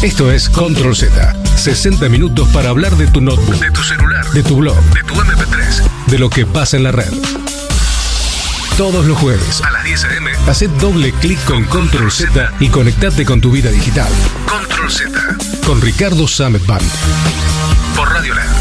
Esto es Control Z. 60 minutos para hablar de tu notebook, de tu celular, de tu blog, de tu MP3, de lo que pasa en la red. Todos los jueves a las 10 a.m. hacé doble clic con Control Z y conectate con tu vida digital. Control Z con Ricardo Samet Band por Radio LED.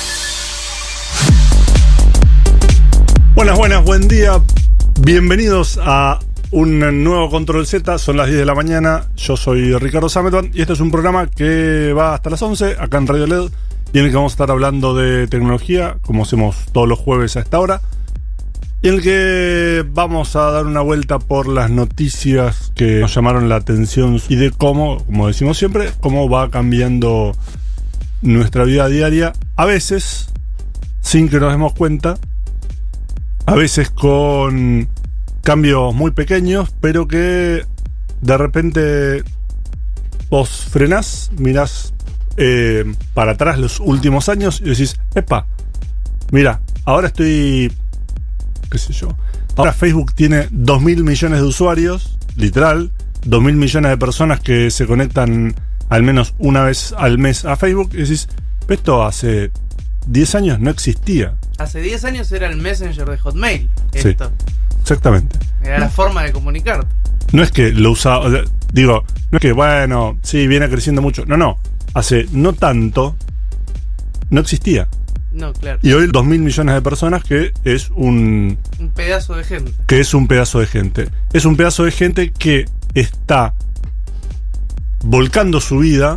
Buenas, buen día. Bienvenidos a un nuevo Control Z. Son las 10 de la mañana. Yo soy Ricardo Samet Band y este es un programa que va hasta las 11 acá en Radio LED y en el que vamos a estar hablando de tecnología, como hacemos todos los jueves a esta hora. Y en el que vamos a dar una vuelta por las noticias que nos llamaron la atención y de cómo, como decimos siempre, cómo va cambiando nuestra vida diaria. A veces, sin que nos demos cuenta, a veces con cambios muy pequeños, pero que de repente vos frenás, mirás para atrás los últimos años y decís, epa, mira, ahora estoy... qué sé yo. Ahora Facebook tiene 2.000 millones de usuarios, literal, 2.000 millones de personas que se conectan al menos una vez al mes a Facebook. Y decís, esto hace 10 años no existía. Hace 10 años era el Messenger de Hotmail. Esto. Sí, exactamente. Era la forma de comunicarte. No es que lo usaba, digo, no es que, bueno, sí, viene creciendo mucho. No. Hace no tanto, no existía. No, claro. Y hoy 2.000 millones de personas, que es un pedazo de gente. Que es un pedazo de gente. Es un pedazo de gente que está volcando su vida.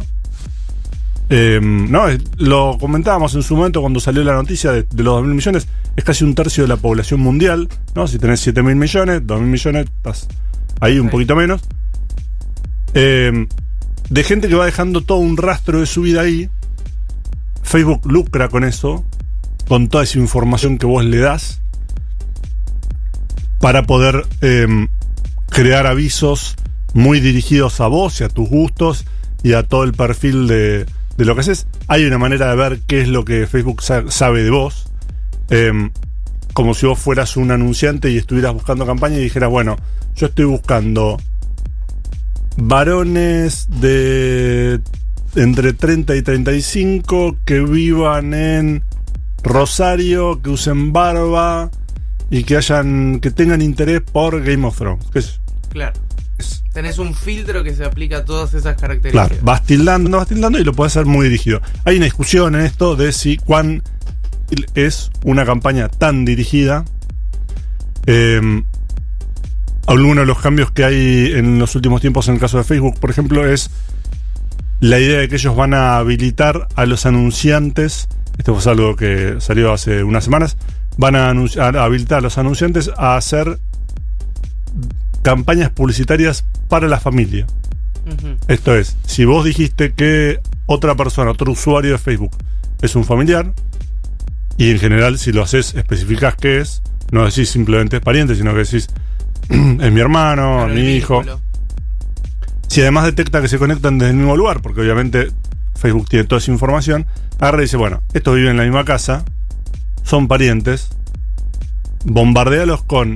No, lo comentábamos en su momento cuando salió la noticia de los 2.000 millones. Es casi un tercio de la población mundial, ¿no? Si tenés 7.000 millones, 2.000 millones, estás ahí un poquito menos. De gente que va dejando todo un rastro de su vida ahí. Facebook lucra con eso, con toda esa información que vos le das, para poder crear avisos muy dirigidos a vos y a tus gustos y a todo el perfil de lo que haces. Hay una manera de ver qué es lo que Facebook sabe de vos, como si vos fueras un anunciante y estuvieras buscando campaña y dijeras, bueno, yo estoy buscando varones de entre 30 y 35 que vivan en Rosario, que usen barba y que tengan interés por Game of Thrones. ¿Qué es? Claro. Tenés un filtro que se aplica a todas esas características. Claro, vas tildando y lo podés hacer muy dirigido. Hay una discusión en esto de si cuán es una campaña tan dirigida. Algunos de los cambios que hay en los últimos tiempos en el caso de Facebook, por ejemplo, es la idea de que ellos van a habilitar a los anunciantes. Esto fue algo que salió hace unas semanas. Van a habilitar a los anunciantes a hacer campañas publicitarias para la familia. Uh-huh. Esto es, si vos dijiste que otra persona, otro usuario de Facebook es un familiar, y en general si lo haces especificás qué es, no decís simplemente es pariente, sino que decís es mi hermano, claro, mi hijo. Vínculo. Si además detecta que se conectan desde el mismo lugar, porque obviamente Facebook tiene toda esa información, agarra y dice, bueno, estos viven en la misma casa, son parientes, bombardéalos con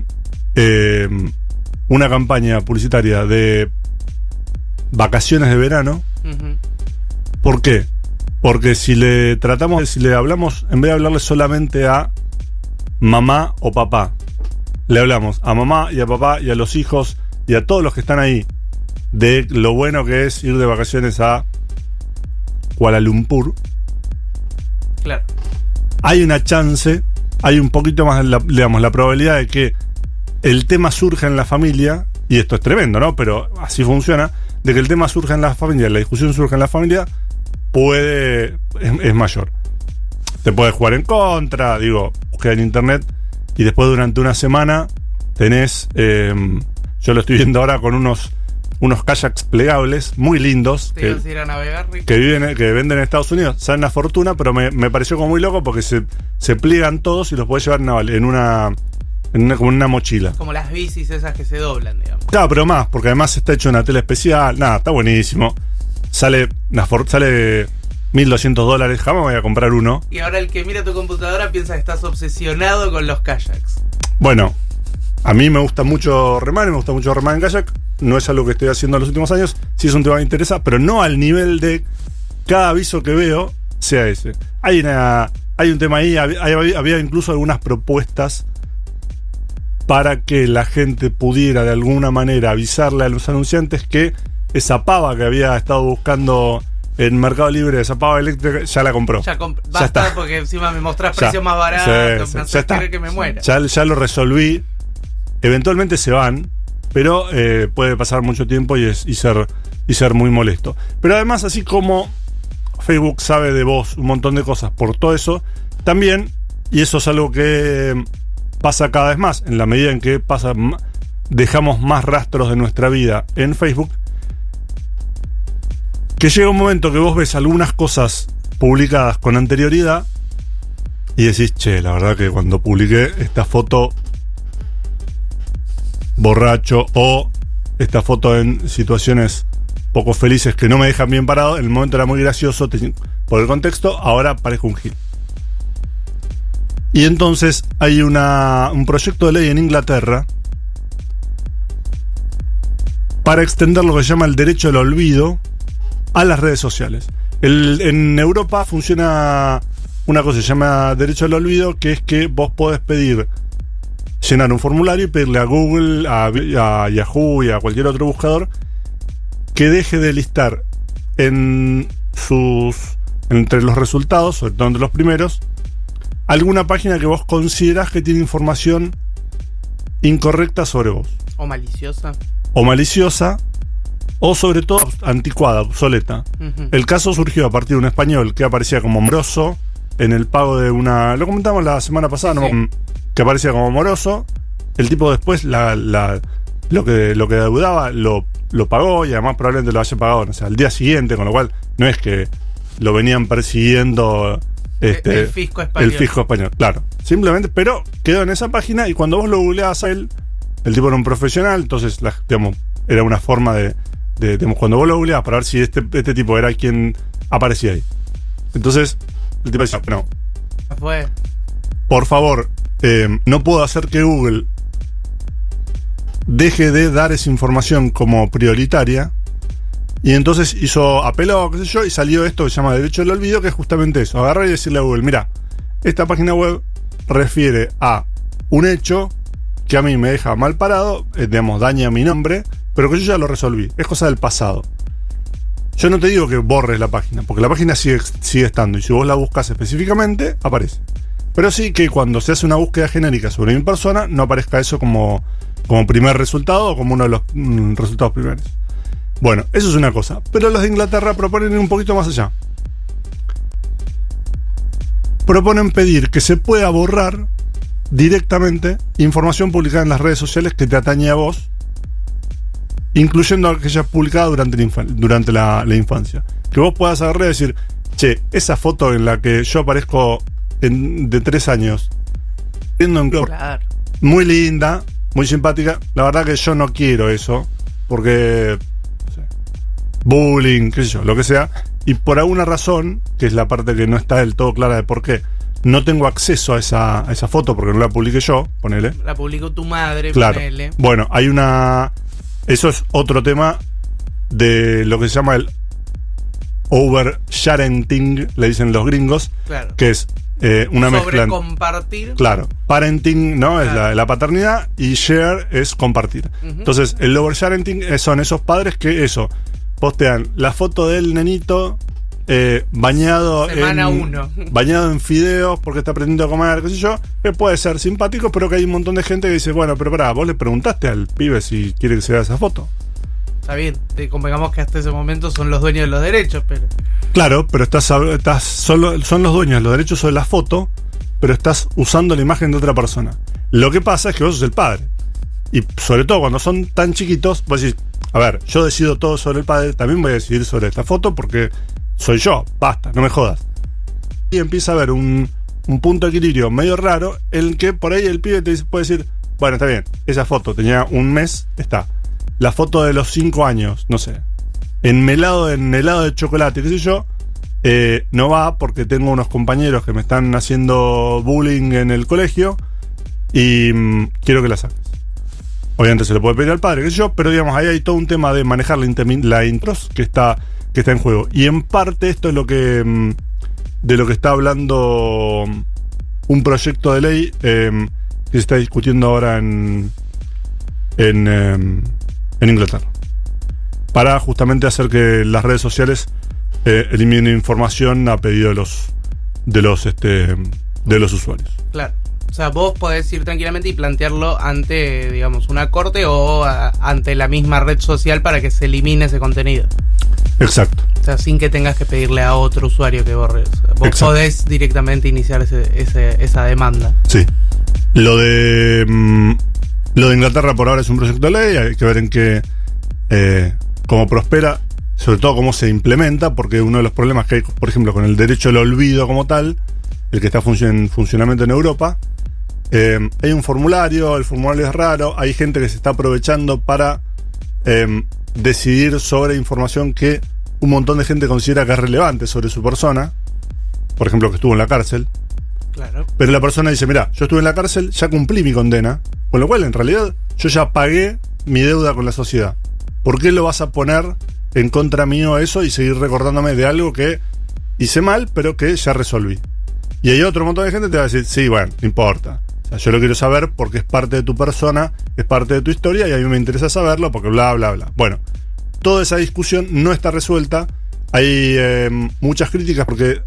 una campaña publicitaria de vacaciones de verano. Uh-huh. ¿Por qué? Porque si le hablamos, en vez de hablarle solamente a mamá o papá, le hablamos a mamá y a papá y a los hijos y a todos los que están ahí, de lo bueno que es ir de vacaciones a Kuala Lumpur. Claro. Hay una chance, hay un poquito más, la probabilidad de que el tema surja en la familia, y esto es tremendo, ¿no? Pero así funciona, de que el tema surja en la familia, la discusión surja en la familia, es mayor. Te puede jugar en contra, busca en internet, y después durante una semana tenés, yo lo estoy viendo ahora con unos kayaks plegables muy lindos que venden en Estados Unidos. Salen una fortuna, pero me pareció como muy loco porque se pliegan todos y los podés llevar como una mochila. Como las bicis esas que se doblan, digamos. Claro, pero más, porque además está hecho una tela especial. Nada, está buenísimo. Sale $1,200. Jamás voy a comprar uno. Y ahora el que mira tu computadora piensa que estás obsesionado con los kayaks. Bueno, a mí me gusta mucho remar en kayak. no es algo que estoy haciendo en los últimos años, sí es un tema que me interesa, pero no al nivel de cada aviso que veo sea ese. Hay un tema ahí, había incluso algunas propuestas para que la gente pudiera de alguna manera avisarle a los anunciantes que esa pava que había estado buscando en Mercado Libre, esa pava eléctrica, ya la compró. Basta, está. Porque encima me mostrás precios más baratos, me haces creer que me muera. Ya lo resolví. Eventualmente se van, pero puede pasar mucho tiempo y ser muy molesto. Pero además, así como Facebook sabe de vos un montón de cosas por todo eso, también, y eso es algo que pasa cada vez más, en la medida en que dejamos más rastros de nuestra vida en Facebook, que llega un momento que vos ves algunas cosas publicadas con anterioridad y decís, che, la verdad que cuando publiqué esta foto borracho o esta foto en situaciones poco felices que no me dejan bien parado, en el momento era muy gracioso por el contexto, ahora parezco un gil. Y entonces hay un proyecto de ley en Inglaterra para extender lo que se llama el derecho al olvido a las redes sociales. En Europa funciona una cosa que se llama derecho al olvido, que es que vos podés llenar un formulario y pedirle a Google, a Yahoo y a cualquier otro buscador que deje de listar entre los resultados, sobre todo entre los primeros, alguna página que vos considerás que tiene información incorrecta sobre vos. O maliciosa. O sobre todo anticuada, obsoleta. Uh-huh. El caso surgió a partir de un español que aparecía como moroso en el pago de una... Lo comentamos la semana pasada, sí. ¿No? Que aparecía como moroso. El tipo después lo que deudaba lo pagó y además probablemente lo haya pagado, o sea, al día siguiente, con lo cual no es que lo venían persiguiendo el fisco español. El fisco español, claro. Simplemente, pero quedó en esa página y cuando vos lo googleabas a él, el tipo era un profesional, entonces era una forma de cuando vos lo googleabas para ver si este tipo era quien aparecía ahí. Entonces, el tipo decía, no. Por favor, no puedo hacer que Google deje de dar esa información como prioritaria. Y entonces apeló, qué sé yo, y salió esto que se llama derecho al olvido, que es justamente eso. Agarrar y decirle a Google, mira, esta página web refiere a un hecho que a mí me deja mal parado, daña mi nombre, pero que yo ya lo resolví. Es cosa del pasado. Yo no te digo que borres la página, porque la página sigue estando, y si vos la buscas específicamente, aparece. Pero sí que cuando se hace una búsqueda genérica sobre mi persona, no aparezca eso como primer resultado o como uno de los resultados primeros. Bueno, eso es una cosa. Pero los de Inglaterra proponen ir un poquito más allá. Proponen pedir que se pueda borrar directamente información publicada en las redes sociales que te atañe a vos, incluyendo aquella publicada durante la infancia. Que vos puedas agarrar y decir, che, esa foto en la que yo aparezco de 3 años, muy linda, muy simpática, la verdad que yo no quiero eso, porque bullying, qué sé yo, lo que sea, y por alguna razón, que es la parte que no está del todo clara de por qué, no tengo acceso a esa foto porque no la publiqué yo, ponele. La publicó tu madre, claro. Ponele. Bueno, eso es otro tema de lo que se llama el oversharing, le dicen los gringos, claro. Que es una mezcla. Sobre compartir. Claro, parenting, ¿no? Claro. Es la paternidad y share es compartir. Uh-huh. Entonces, el oversharing son esos padres que postean la foto del nenito bañado en fideos porque está aprendiendo a comer, qué sé yo, que puede ser simpático, pero que hay un montón de gente que dice, bueno, pero pará, vos le preguntaste al pibe si quiere que se vea esa foto. Está bien, convengamos que hasta ese momento son los dueños de los derechos, pero... Claro, pero son los dueños de los derechos sobre la foto, pero estás usando la imagen de otra persona. Lo que pasa es que vos sos el padre. Y sobre todo cuando son tan chiquitos, vos decís, a ver, yo decido todo sobre el padre, también voy a decidir sobre esta foto porque soy yo, basta, no me jodas. Y empieza a haber un punto de equilibrio medio raro en el que por ahí el pibe puede decir, bueno, está bien, esa foto tenía un mes, está. La foto de los 5 años, no sé, en helado de chocolate, qué sé yo, no va porque tengo unos compañeros que me están haciendo bullying en el colegio y quiero que la saques. obviamente se le puede pedir al padre, qué sé yo, pero digamos, ahí hay todo un tema de manejar la intros que está en juego. Y en parte esto es lo que de lo que está hablando un proyecto de ley que se está discutiendo ahora en Inglaterra, para justamente hacer que las redes sociales eliminen información a pedido de los usuarios. Claro. O sea, vos podés ir tranquilamente y plantearlo ante, digamos, una corte o ante la misma red social para que se elimine ese contenido. Exacto. O sea, sin que tengas que pedirle a otro usuario que borre. O sea, vos Exacto. Podés directamente iniciar esa demanda. Sí. Lo de Inglaterra por ahora es un proyecto de ley. Hay que ver en qué cómo prospera, sobre todo cómo se implementa, porque uno de los problemas que hay, por ejemplo, con el derecho al olvido como tal, el que está en funcionamiento en Europa, hay un formulario, el formulario es raro, hay gente que se está aprovechando para decidir sobre información que un montón de gente considera que es relevante sobre su persona, por ejemplo, que estuvo en la cárcel. Claro. Pero la persona dice, mira, yo estuve en la cárcel, ya cumplí mi condena, con lo cual en realidad yo ya pagué mi deuda con la sociedad. ¿Por qué lo vas a poner en contra mío eso y seguir recordándome de algo que hice mal, pero que ya resolví? Y hay otro montón de gente que te va a decir, sí, bueno, no importa. O sea, yo lo quiero saber porque es parte de tu persona, es parte de tu historia y a mí me interesa saberlo porque bla, bla, bla. Bueno, toda esa discusión no está resuelta. Hay muchas críticas porque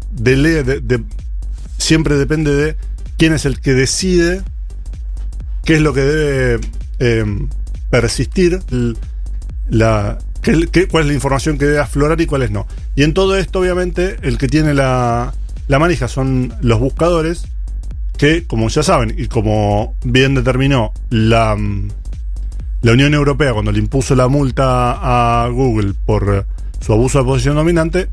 siempre depende de quién es el que decide qué es lo que debe persistir, cuál es la información que debe aflorar y cuáles no. Y en todo esto, obviamente, el que tiene la manija son los buscadores, que, como ya saben, y como bien determinó la Unión Europea cuando le impuso la multa a Google por su abuso de posición dominante,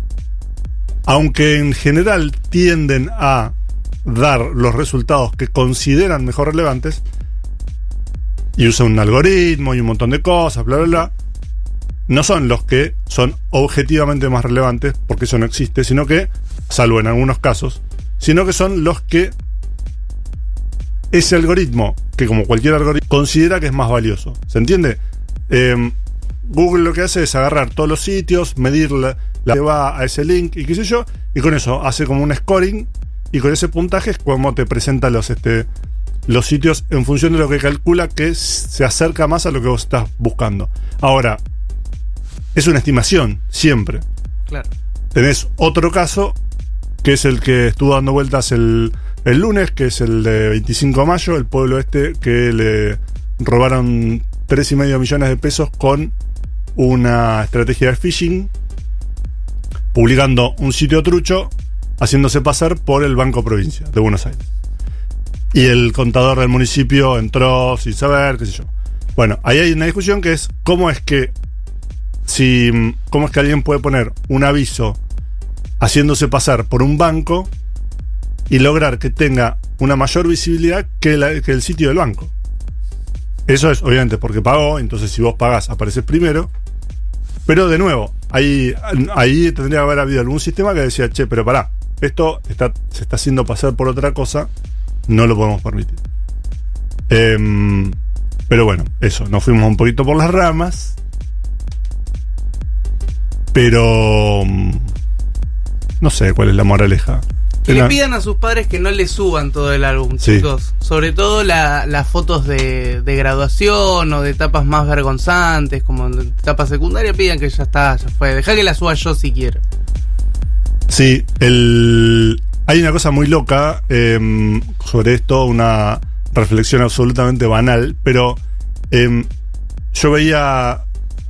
aunque en general tienden a dar los resultados que consideran mejor relevantes, y usan un algoritmo y un montón de cosas, bla, bla, bla, no son los que son objetivamente más relevantes, porque eso no existe, sino que, salvo en algunos casos, sino que son los que ese algoritmo, que como cualquier algoritmo, considera que es más valioso. ¿Se entiende? Google lo que hace es agarrar todos los sitios, medir la que va a ese link y qué sé yo, y con eso hace como un scoring, y con ese puntaje es como te presenta los sitios en función de lo que calcula que se acerca más a lo que vos estás buscando. Ahora, es una estimación, siempre. Claro. Tenés otro caso, que es el que estuvo dando vueltas el lunes, que es el de 25 de mayo, el pueblo que le robaron 3,5 millones de pesos con una estrategia de phishing, publicando un sitio trucho, haciéndose pasar por el Banco Provincia de Buenos Aires. Y el contador del municipio entró sin saber, qué sé yo. Bueno, ahí hay una discusión que es cómo es que alguien puede poner un aviso haciéndose pasar por un banco y lograr que tenga una mayor visibilidad que el sitio del banco. Eso es obviamente porque pagó, entonces si vos pagás apareces primero. Pero de nuevo, ahí tendría que haber habido algún sistema que decía, che, pero pará, esto se está haciendo pasar por otra cosa, no lo podemos permitir. Pero bueno, eso, nos fuimos un poquito por las ramas. Pero no sé cuál es la moraleja. Que le pidan a sus padres que no le suban todo el álbum, sí, chicos. Sobre todo las fotos de graduación o de etapas más vergonzantes, como en etapa secundaria, pidan que ya está, ya fue. Dejá que la suba yo si quiero. Sí, hay una cosa muy loca sobre esto, una reflexión absolutamente banal, pero yo veía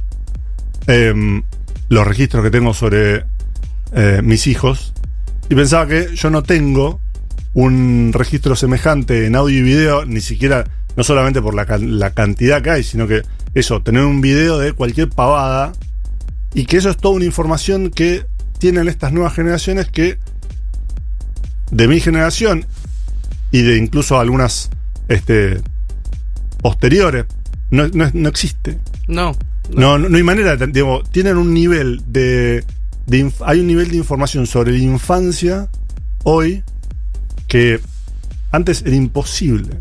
los registros que tengo sobre mis hijos y pensaba que yo no tengo un registro semejante en audio y video, ni siquiera, no solamente por la cantidad que hay, sino que eso, tener un video de cualquier pavada, y que eso es toda una información que tienen estas nuevas generaciones que de mi generación y de incluso algunas posteriores no existe. No hay manera, digo, tienen un nivel hay un nivel de información sobre la infancia hoy que antes era imposible.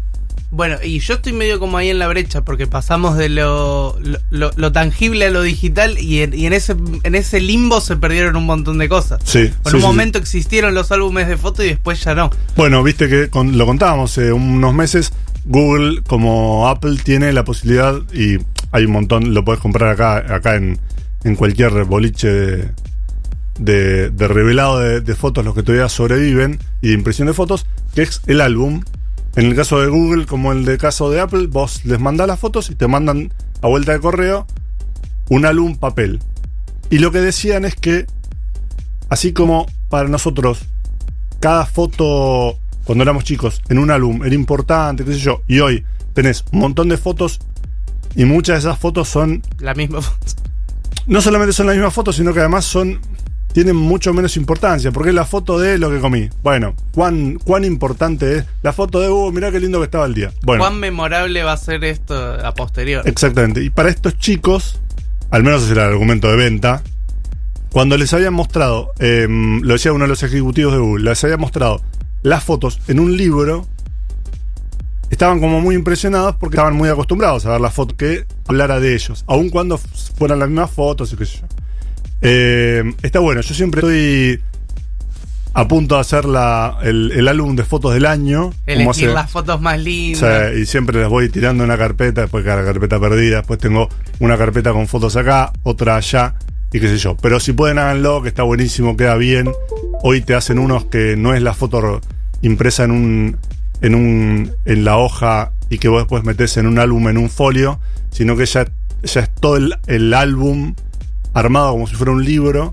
Bueno, y yo estoy medio como ahí en la brecha, porque pasamos de lo tangible a lo digital, y en ese limbo se perdieron un montón de cosas. Sí. En un momento existieron los álbumes de fotos y después ya no. Bueno, viste que lo contábamos unos meses, Google como Apple tiene la posibilidad, y hay un montón, lo podés comprar acá en cualquier boliche de revelado de fotos, los que todavía sobreviven, y de impresión de fotos, que es el álbum. En el caso de Google, como en el caso de Apple, vos les mandás las fotos y te mandan a vuelta de correo un álbum papel. Y lo que decían es que, así como para nosotros cada foto cuando éramos chicos en un álbum era importante, qué sé yo, y hoy tenés un montón de fotos y muchas de esas fotos son la misma foto. No solamente son las mismas fotos, sino que además tienen mucho menos importancia, porque es la foto de lo que comí. Bueno, ¿cuán importante es la foto de, mirá qué lindo que estaba el día? Bueno, ¿cuán memorable va a ser esto a posteriori? Exactamente. Y para estos chicos, al menos ese era el argumento de venta, cuando les habían mostrado, lo decía uno de los ejecutivos de Google, les había mostrado las fotos en un libro, estaban como muy impresionados porque estaban muy acostumbrados a ver la foto que hablara de ellos, aun cuando fueran las mismas fotos y qué sé yo. Está bueno, yo siempre estoy a punto de hacer el álbum de fotos del año, elegir las fotos más lindas. O sea, y siempre las voy tirando en una carpeta, después cada carpeta perdida, después tengo una carpeta con fotos acá, otra allá y qué sé yo. Pero si pueden, háganlo, que está buenísimo, queda bien. Hoy te hacen unos que no es la foto impresa en la hoja y que vos después metés en un álbum, en un folio, sino que ya es todo el álbum armado como si fuera un libro,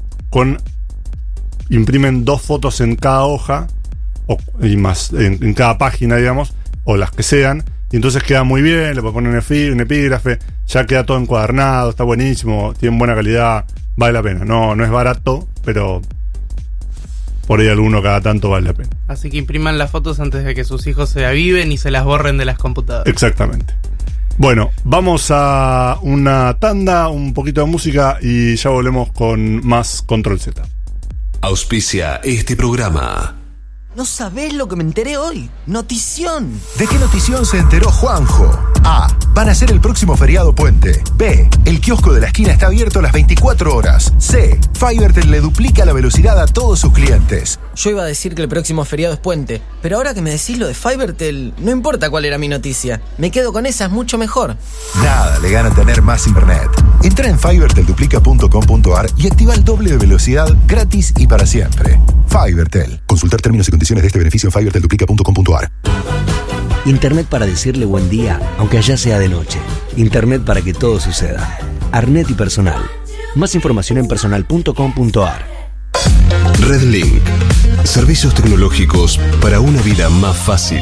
imprimen 2 fotos en cada hoja, y más en cada página, digamos, o las que sean, y entonces queda muy bien, le pueden poner un epígrafe, ya queda todo encuadernado, está buenísimo, tiene buena calidad, vale la pena. No es barato, pero por ahí alguno cada tanto vale la pena. Así que impriman las fotos antes de que sus hijos se aviven y se las borren de las computadoras. Exactamente. Bueno, vamos a una tanda, un poquito de música y ya volvemos con más Control Z. Auspicia este programa. No sabés lo que me enteré hoy. Notición. ¿De qué notición se enteró Juanjo? A. Van a hacer el próximo feriado puente. B. El kiosco de la esquina está abierto las 24 horas. C. Fivertel le duplica la velocidad a todos sus clientes. Yo iba a decir que el próximo feriado es puente, pero ahora que me decís lo de Fivertel, no importa cuál era mi noticia. Me quedo con esa, es mucho mejor. Nada le gana tener más internet. Entra en fivertelduplica.com.ar y activa el doble de velocidad gratis y para siempre. Fivertel. Consultar términos y condiciones de este beneficio en fivertelduplica.com.ar. Internet para decirle buen día, aunque allá sea de noche. Internet para que todo suceda. Arnet y Personal. Más información en personal.com.ar. Redlink. Servicios tecnológicos para una vida más fácil.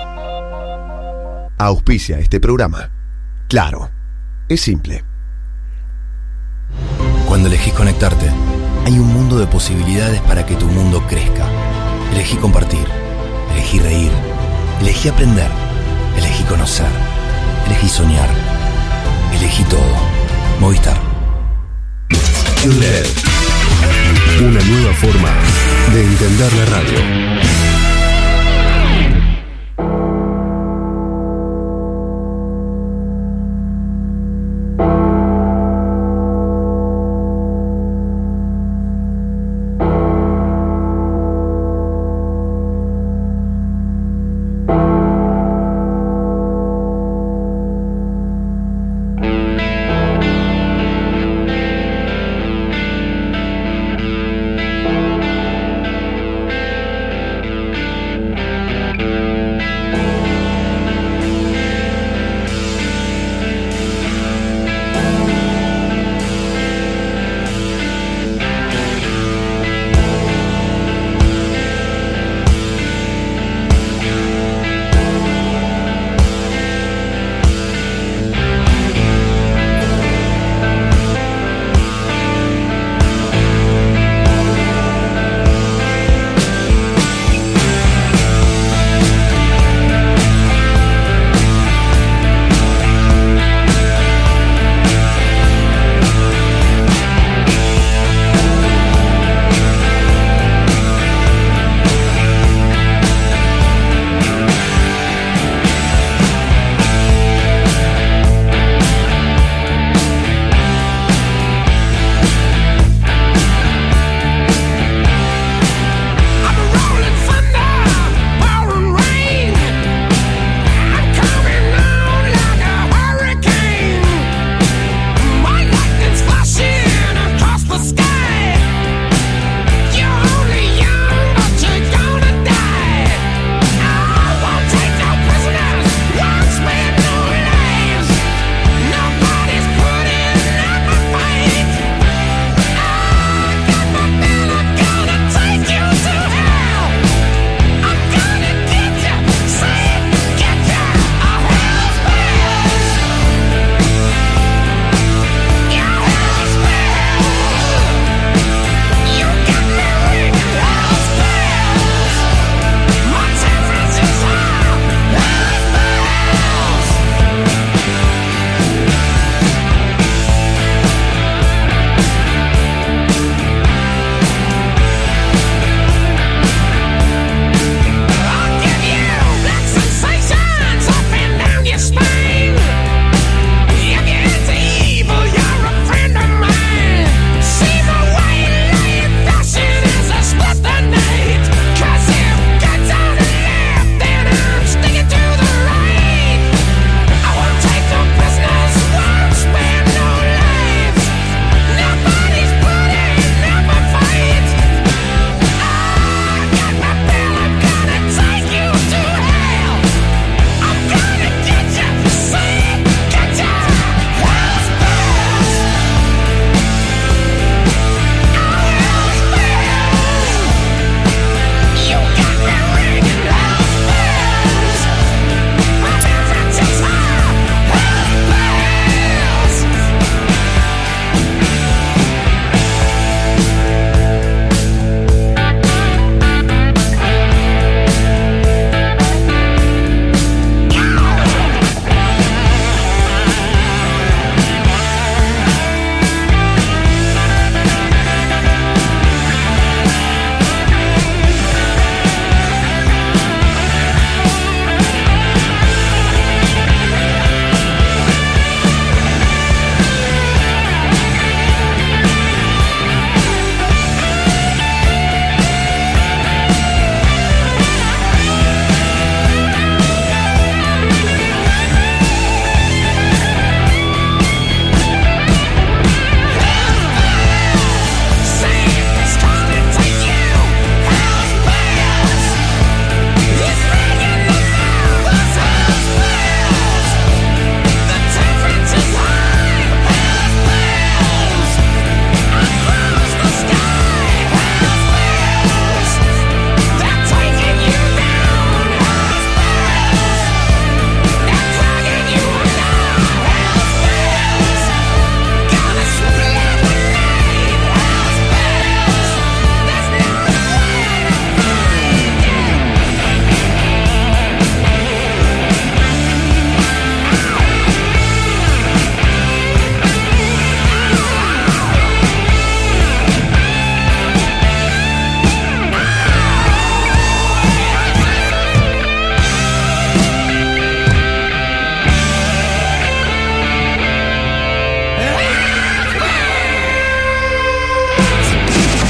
Auspicia este programa. Claro, es simple. Cuando elegís conectarte, hay un mundo de posibilidades para que tu mundo crezca. Elegí compartir, elegí reír, elegí aprender, elegí conocer, elegí soñar, elegí todo. Movistar. LED. Una nueva forma de entender la radio.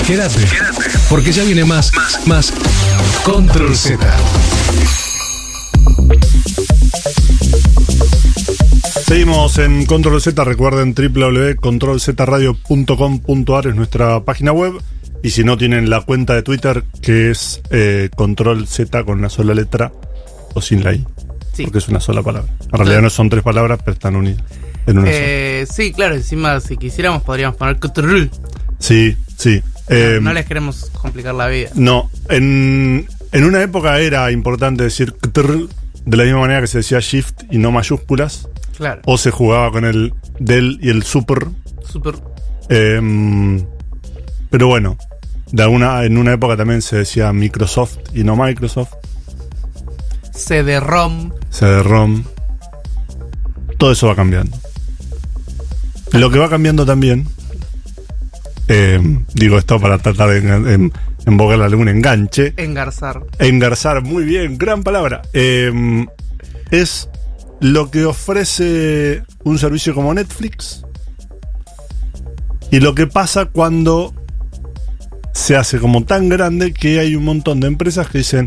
Quédate, porque ya viene más Control Z. Seguimos en Control Z. Recuerden www.controlzradio.com.ar es nuestra página web. Y si no, tienen la cuenta de Twitter que es Control Z con una sola letra o sin la I. Sí. Porque es una sola palabra. En realidad no son 3 palabras, pero están unidas en una sola. Sí, claro. Encima, si quisiéramos, podríamos poner Control. Sí. No les queremos complicar la vida. No. En una época era importante decir Control de la misma manera que se decía Shift y no mayúsculas. Claro. O se jugaba con el del y el super. Pero bueno, en una época también se decía Microsoft y no Microsoft. CD-ROM. Todo eso va cambiando. Lo que va cambiando también, digo esto para tratar de embocarle algún enganche. Engarzar, muy bien, gran palabra. Es lo que ofrece un servicio como Netflix y lo que pasa cuando se hace como tan grande que hay un montón de empresas que dicen,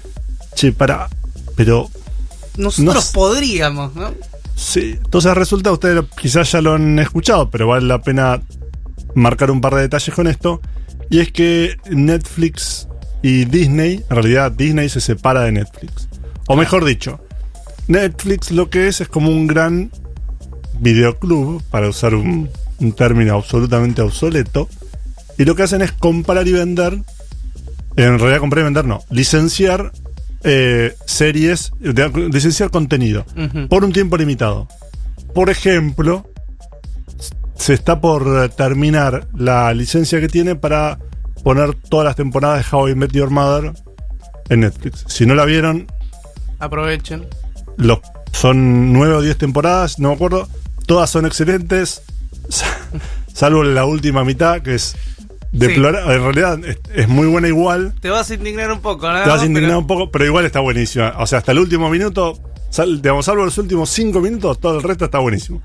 pero nosotros podríamos, ¿no? Sí, entonces resulta, ustedes quizás ya lo han escuchado, pero vale la pena marcar un par de detalles con esto, y es que Netflix y Disney, en realidad Disney se separa de Netflix, o mejor dicho, Netflix lo que es como un gran videoclub, para usar un término absolutamente obsoleto, y lo que hacen es comprar y vender, en realidad comprar y vender no, licenciar series, licenciar contenido por un tiempo limitado. Por ejemplo, se está por terminar la licencia que tiene para poner todas las temporadas de How I Met Your Mother en Netflix. Si no la vieron, aprovechen. Son 9 o 10 temporadas, no me acuerdo. Todas son excelentes, salvo la última mitad, que es deplorable. En realidad es muy buena igual. Te vas a indignar un poco, ¿no? Un poco, pero igual está buenísima. O sea, hasta el último minuto, salvo los últimos 5 minutos, todo el resto está buenísimo.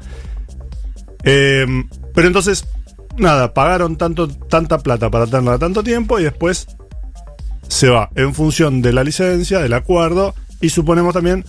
Pero entonces, nada, pagaron tanta plata para tenerla tanto tiempo y después se va en función de la licencia, del acuerdo y suponemos también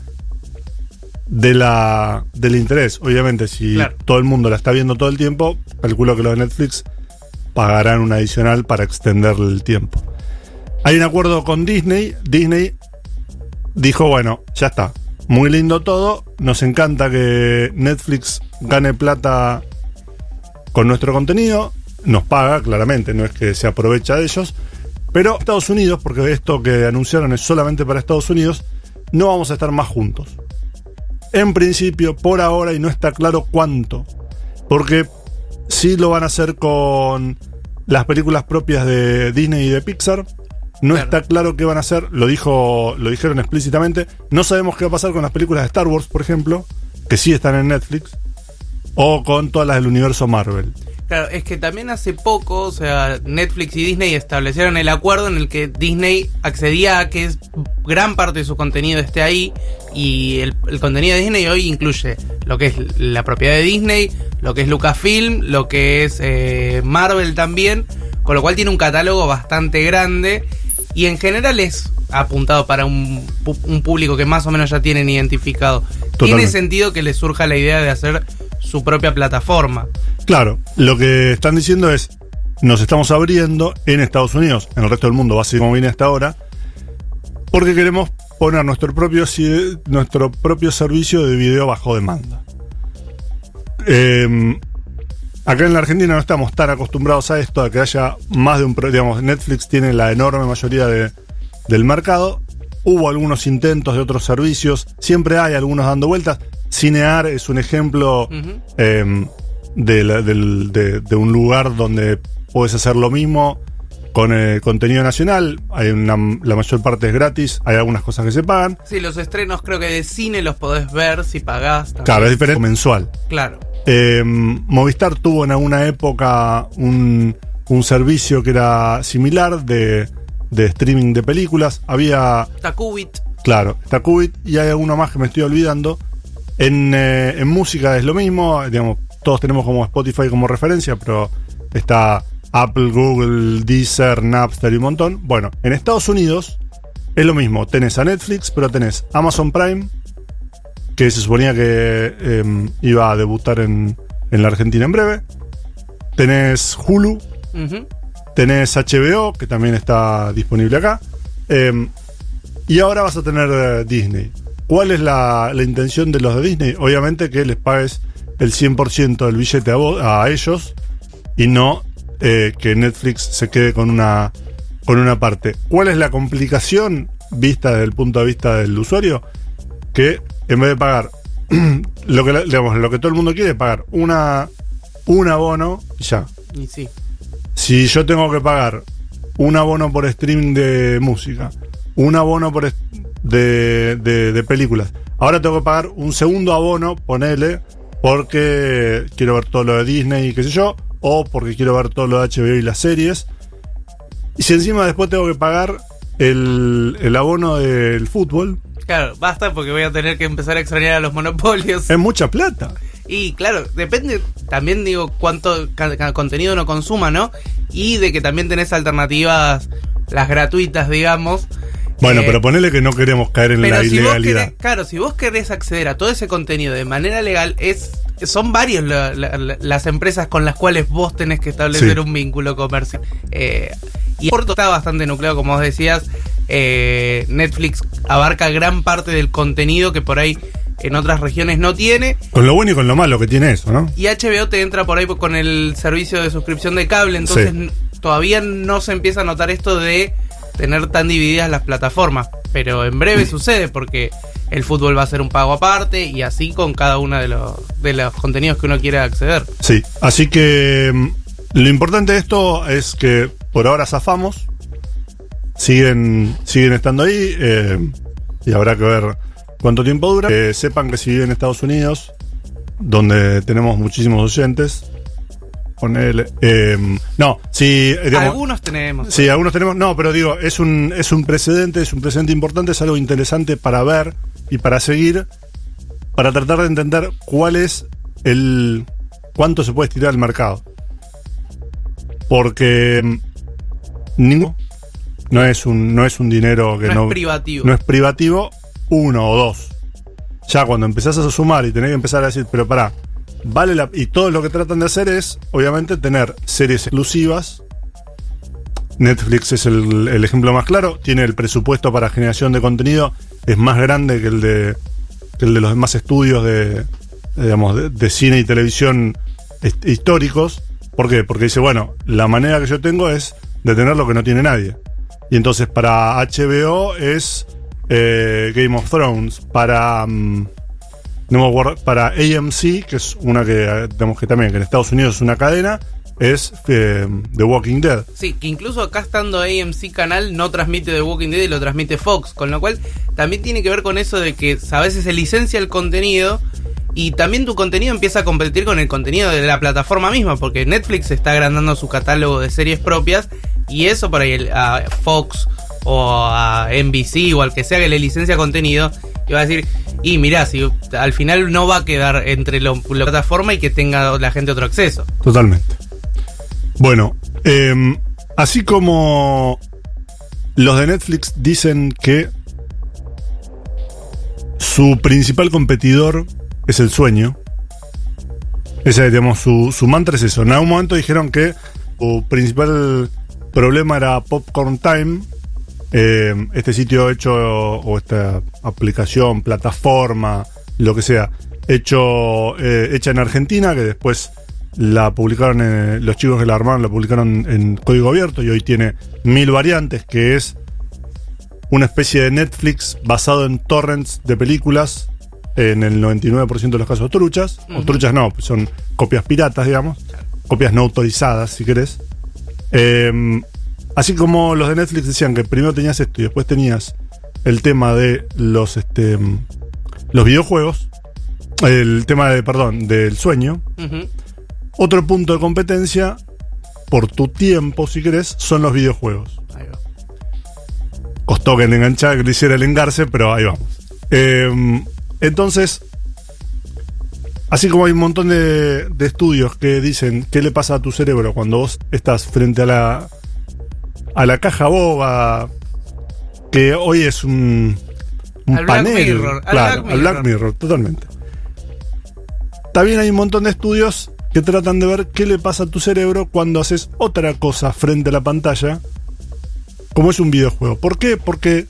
del interés. Obviamente, si todo el mundo la está viendo todo el tiempo, calculo que los de Netflix pagarán un adicional para extenderle el tiempo. Hay un acuerdo con Disney. Disney dijo, bueno, ya está, muy lindo todo, nos encanta que Netflix gane plata con nuestro contenido, nos paga, claramente, no es que se aprovecha de ellos, pero Estados Unidos, porque esto que anunciaron es solamente para Estados Unidos, no vamos a estar más juntos. En principio, por ahora, y no está claro cuánto, porque sí lo van a hacer con las películas propias de Disney y de Pixar. No está claro qué van a hacer, lo dijeron explícitamente. No sabemos qué va a pasar con las películas de Star Wars, por ejemplo, que sí están en Netflix, o con todas las del universo Marvel. Claro, es que también hace poco, o sea, Netflix y Disney establecieron el acuerdo en el que Disney accedía a que gran parte de su contenido esté ahí, y el contenido de Disney hoy incluye lo que es la propiedad de Disney, lo que es Lucasfilm, lo que es Marvel también, con lo cual tiene un catálogo bastante grande y en general es apuntado para un público que más o menos ya tienen identificado. Totalmente. Tiene sentido que les surja la idea de hacer su propia plataforma. Claro, lo que están diciendo es, nos estamos abriendo en Estados Unidos, en el resto del mundo va a ser como viene hasta ahora, porque queremos poner nuestro propio servicio de video bajo demanda. Acá en la Argentina no estamos tan acostumbrados a esto, a que haya más de un... Digamos, Netflix tiene la enorme mayoría del mercado. Hubo algunos intentos de otros servicios, siempre hay algunos dando vueltas. Cinear es un ejemplo de un lugar donde puedes hacer lo mismo con contenido nacional. La mayor parte es gratis, hay algunas cosas que se pagan. Sí, los estrenos creo que de cine los podés ver si pagás también. Claro, es diferente, mensual. Claro. Movistar tuvo en alguna época un servicio que era similar de streaming de películas. Había... Takubit. Claro, Takubit, y hay alguno más que me estoy olvidando. En música es lo mismo, digamos, todos tenemos como Spotify como referencia, pero está Apple, Google, Deezer, Napster y un montón. Bueno, en Estados Unidos es lo mismo. Tenés a Netflix, pero tenés Amazon Prime, que se suponía que iba a debutar en la Argentina en breve. Tenés Hulu. Tenés HBO, que también está disponible acá. Y ahora vas a tener Disney. ¿Cuál es la intención de los de Disney? Obviamente que les pagues el 100% del billete a ellos y no que Netflix se quede con una parte. ¿Cuál es la complicación vista desde el punto de vista del usuario? Que en vez de pagar lo que todo el mundo quiere es pagar un abono y ya. Y sí. Si yo tengo que pagar un abono por streaming de música, un abono de películas, ahora tengo que pagar un segundo abono, ponele, porque quiero ver todo lo de Disney y qué sé yo, o porque quiero ver todo lo de HBO y las series. Y si encima después tengo que pagar el abono del fútbol. Claro, basta porque voy a tener que empezar a extrañar a los monopolios. Es mucha plata. Y claro, depende también, digo, cuánto contenido uno consuma, ¿no? Y de que también tenés alternativas, las gratuitas, digamos. Bueno, pero ponele que no queremos caer en la ilegalidad. Claro, si vos querés acceder a todo ese contenido de manera legal, son varios las empresas con las cuales vos tenés que establecer un vínculo comercial. Y por todo está bastante nucleado, como vos decías. Netflix abarca gran parte del contenido que por ahí en otras regiones no tiene. Con lo bueno y con lo malo que tiene eso, ¿no? Y HBO te entra por ahí con el servicio de suscripción de cable, entonces todavía no se empieza a notar esto de tener tan divididas las plataformas, pero en breve sucede porque el fútbol va a ser un pago aparte y así con cada uno de los contenidos que uno quiera acceder. Sí, así que lo importante de esto es que por ahora zafamos, siguen estando ahí y habrá que ver cuánto tiempo dura. Sepan que si viven en Estados Unidos, donde tenemos muchísimos oyentes, ponele. Algunos tenemos. Sí, algunos tenemos. No, pero digo, es un precedente, importante, es algo interesante para ver y para seguir, para tratar de entender cuál es cuánto se puede estirar el mercado. Porque no es un dinero que no es privativo. No es privativo, uno o dos. Ya cuando empezás a sumar y tenés que empezar a decir, pero pará, y todo lo que tratan de hacer es, obviamente, tener series exclusivas. Netflix es el ejemplo más claro. Tiene el presupuesto para generación de contenido, es más grande que el de los demás estudios de cine y televisión históricos. ¿Por qué? Porque dice, bueno, la manera que yo tengo es de tener lo que no tiene nadie. Y entonces para HBO es Game of Thrones, para AMC, que es una que también que en Estados Unidos es una cadena, es The Walking Dead. Sí, que incluso acá estando AMC canal no transmite The Walking Dead y lo transmite Fox, con lo cual también tiene que ver con eso de que a veces se licencia el contenido y también tu contenido empieza a competir con el contenido de la plataforma misma, porque Netflix está agrandando su catálogo de series propias y eso para a Fox o a NBC o al que sea que le licencia contenido y va a decir, y mirá, si al final no va a quedar entre la plataforma y que tenga la gente otro acceso. Totalmente. Bueno, así como los de Netflix dicen que su principal competidor es el sueño, su mantra es eso. En algún momento dijeron que su principal problema era Popcorn Time, este sitio hecho, o esta aplicación, plataforma, lo que sea, hecha en Argentina, que después la publicaron, los chicos que la armaron la publicaron en código abierto y hoy tiene 1000 variantes, que es una especie de Netflix basado en torrents de películas, en el 99% de los casos truchas, o truchas no, pues son copias piratas, digamos, copias no autorizadas, si querés. Así como los de Netflix decían que primero tenías esto y después tenías el tema de los videojuegos, el tema del sueño. Otro punto de competencia, por tu tiempo, si querés, son los videojuegos. Ahí va. Costó que le hiciera el engarce, pero ahí vamos. Entonces, Así como hay un montón de estudios que dicen qué le pasa a tu cerebro cuando vos estás frente a la caja boba, que hoy es un panel. Al Black Mirror, totalmente. También hay un montón de estudios que tratan de ver qué le pasa a tu cerebro cuando haces otra cosa frente a la pantalla, como es un videojuego. ¿Por qué? Porque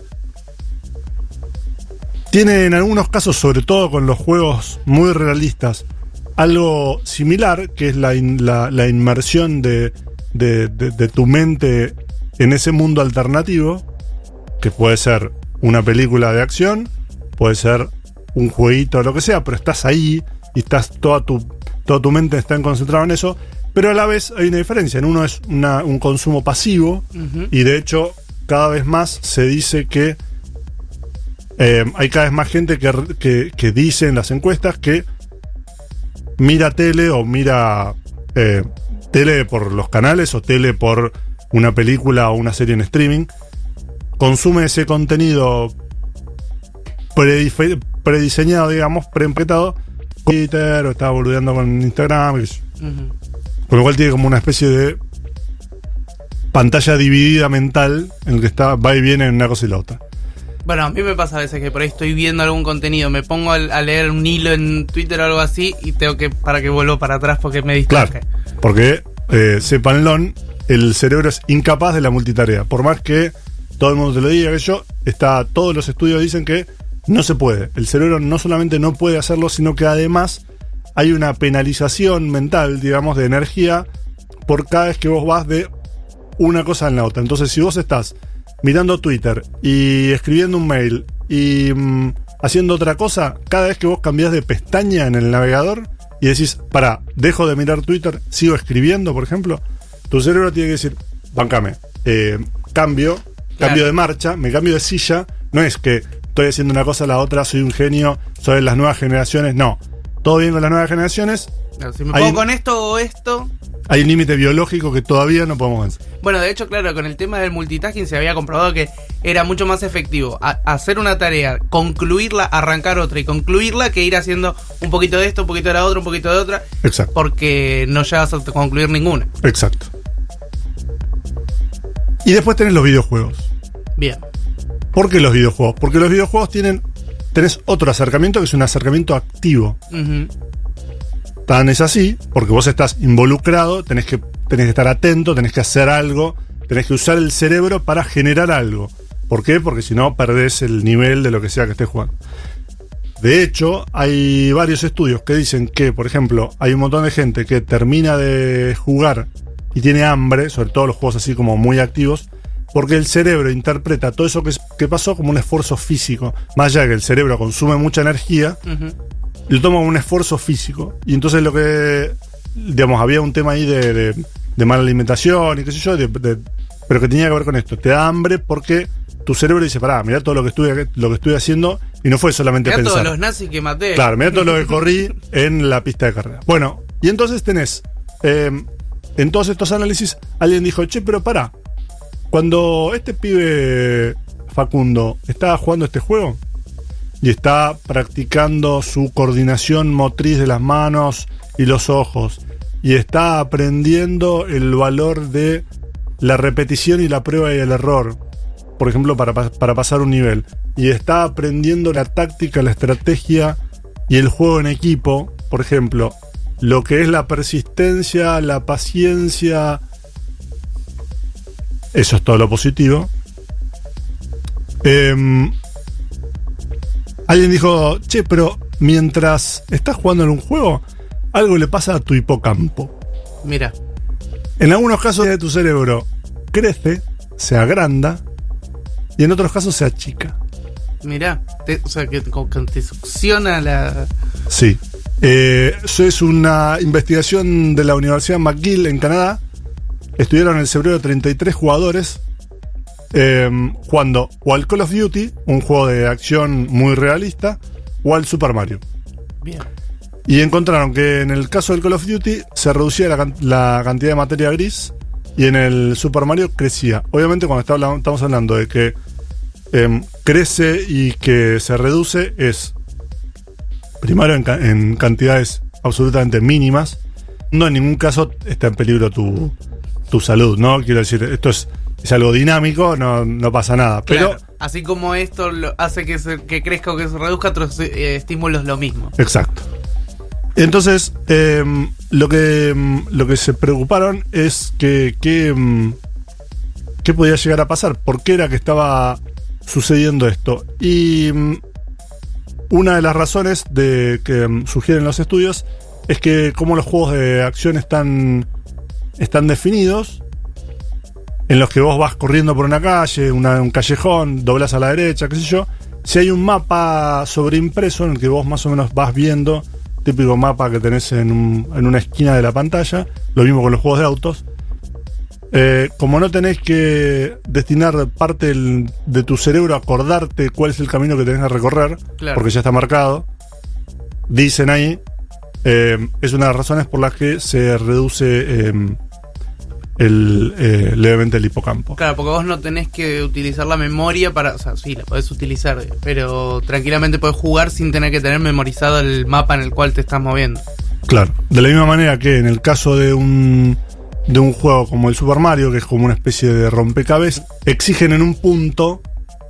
tiene en algunos casos, sobre todo con los juegos muy realistas, algo similar, que es la inmersión de tu mente en ese mundo alternativo, que puede ser una película de acción, puede ser un jueguito, lo que sea, pero estás ahí y estás toda tu mente está concentrada en eso, pero a la vez hay una diferencia. En uno es un consumo pasivo, y de hecho cada vez más se dice que hay cada vez más gente que dice en las encuestas que mira tele o mira tele por los canales o tele por una película o una serie en streaming, consume ese contenido prediseñado, digamos, preempetado, Twitter, o estaba boludeando con Instagram, con lo cual tiene como una especie de pantalla dividida mental en el que va y viene en una cosa y la otra. Bueno, a mí me pasa a veces que por ahí estoy viendo algún contenido, me pongo a leer un hilo en Twitter o algo así y tengo que para que vuelvo para atrás porque me distraje. Claro, porque sépanlo, el cerebro es incapaz de la multitarea. Por más que todo el mundo te lo diga, que todos los estudios dicen que no se puede. El cerebro no solamente no puede hacerlo, sino que además hay una penalización mental, digamos, de energía por cada vez que vos vas de una cosa en la otra. Entonces, si vos estás mirando Twitter y escribiendo un mail y haciendo otra cosa, cada vez que vos cambiás de pestaña en el navegador y decís, dejo de mirar Twitter, sigo escribiendo, por ejemplo, tu cerebro tiene que decir, bancame, cambio de marcha, me cambio de silla. No es que estoy haciendo una cosa a la otra, soy un genio, soy de las nuevas generaciones. No, todo bien con las nuevas generaciones. Claro, si me pongo con esto o esto, hay un límite biológico que todavía no podemos vencer. Bueno, de hecho, claro, con el tema del multitasking se había comprobado que era mucho más efectivo hacer una tarea, concluirla, arrancar otra y concluirla, que ir haciendo un poquito de esto, un poquito de la otra, un poquito de otra. Exacto. Porque no llegas a concluir ninguna. Exacto. Y después tenés los videojuegos. Bien. ¿Por qué los videojuegos? Porque los videojuegos tenés otro acercamiento que es un acercamiento activo. Tan es así, porque vos estás involucrado, tenés que estar atento, tenés que hacer algo, tenés que usar el cerebro para generar algo. ¿Por qué? Porque si no, perdés el nivel de lo que sea que estés jugando. De hecho, hay varios estudios que dicen que, por ejemplo, hay un montón de gente que termina de jugar y tiene hambre, sobre todo los juegos así como muy activos, porque el cerebro interpreta todo eso que pasó como un esfuerzo físico. Más allá de que el cerebro consume mucha energía, lo toma como un esfuerzo físico. Y entonces lo que, digamos, había un tema ahí de mala alimentación y qué sé yo, pero que tenía que ver con esto. Te da hambre porque tu cerebro dice, mirá todo lo que estoy haciendo, y no fue solamente mirá pensar. Mirá todos los nazis que maté. Claro, mirá todo lo que corrí en la pista de carrera. Bueno, y entonces tenés, en todos estos análisis, alguien dijo, pero cuando este pibe Facundo estaba jugando este juego y está practicando su coordinación motriz de las manos y los ojos y está aprendiendo el valor de la repetición y la prueba y el error, por ejemplo, para pasar un nivel, y está aprendiendo la táctica, la estrategia y el juego en equipo, por ejemplo, lo que es la persistencia, la paciencia. Eso es todo lo positivo. Alguien dijo, pero mientras estás jugando en un juego, algo le pasa a tu hipocampo. Mira. En algunos casos de tu cerebro crece, se agranda, y en otros casos se achica. Mira, o sea que te succiona la... Sí. Eso es una investigación de la Universidad McGill en Canadá. Estudiaron el cerebro de 33 jugadores jugando o al Call of Duty, un juego de acción muy realista, o al Super Mario. Bien. Y encontraron que en el caso del Call of Duty se reducía la cantidad de materia gris, y en el Super Mario crecía. Obviamente cuando estamos hablando de que crece y que se reduce, es primero en cantidades absolutamente mínimas. No en ningún caso está en peligro tu salud, ¿no? Quiero decir, esto es algo dinámico, no pasa nada. Claro, pero así como esto hace que crezca o que se reduzca, otros estímulos lo mismo. Exacto. Entonces, lo que se preocuparon es qué podía llegar a pasar, por qué era que estaba sucediendo esto. Y una de las razones que sugieren los estudios es que como los juegos de acción están definidos, en los que vos vas corriendo por una calle, un callejón, doblás a la derecha, qué sé yo, si hay un mapa sobreimpreso en el que vos más o menos vas viendo, típico mapa que tenés en una esquina de la pantalla, lo mismo con los juegos de autos, como no tenés que destinar parte de tu cerebro a acordarte cuál es el camino que tenés que recorrer, claro, porque ya está marcado, dicen ahí, es una de las razones por las que se reduce levemente el hipocampo. Claro, porque vos no tenés que utilizar la memoria para... O sea, sí, la podés utilizar, pero tranquilamente podés jugar sin tener que tener memorizado el mapa en el cual te estás moviendo. Claro, de la misma manera que en el caso de un juego como el Super Mario, que es como una especie de rompecabezas, exigen en un punto